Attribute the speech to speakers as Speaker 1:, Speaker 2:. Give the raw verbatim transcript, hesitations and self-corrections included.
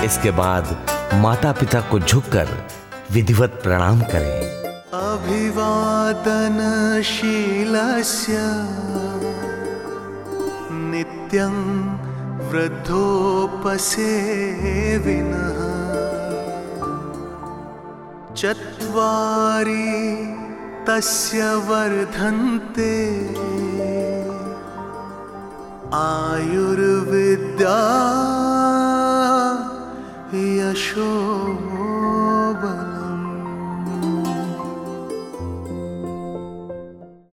Speaker 1: इसके बाद माता पिता को झुककर विधिवत प्रणाम करें।
Speaker 2: अभिवादनशीलस्य नित्यं वृद्धोपसेविनः चत्वारि तस्य वर्धन्ते आयुर्विद्या यशो